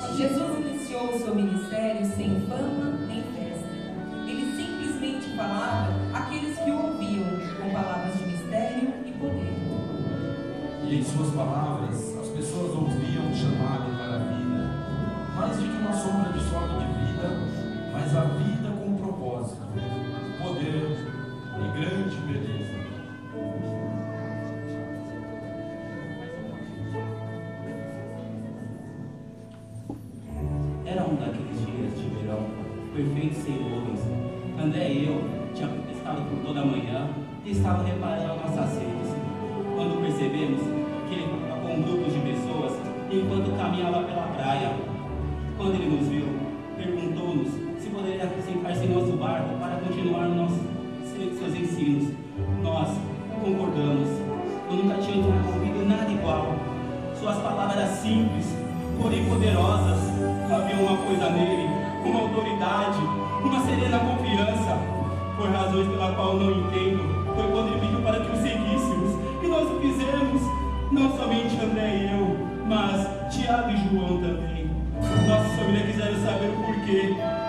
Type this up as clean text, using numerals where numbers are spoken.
Jesus iniciou o seu ministério sem fama nem festa. Ele simplesmente falava àqueles que o ouviam, com palavras de mistério e poder. E em suas palavras, as pessoas ouviam chamá-lo para a vida, mais do que uma sombra de forma de vida, mas a vida com propósito, poder e grande beleza. Era um daqueles dias de verão, perfeitos sem nuvens. André e eu tínhamos estado por toda a manhã e estava reparando as nossas sedes. Quando percebemos que ele estava com grupos de pessoas enquanto caminhava pela praia. Quando ele nos viu, perguntou-nos se poderia sentar-se em nosso barco para continuar seus ensinos. Nós concordamos. Eu nunca tinha ouvido nada igual. Suas palavras eram simples, porém poderosas. Havia uma coisa nele, uma autoridade, uma serena confiança. Por razões pela qual não entendo, foi quando ele pediu para que o seguíssemos. E nós o fizemos. Não somente André e eu, mas Tiago e João também. Nossa família quiseram saber o porquê.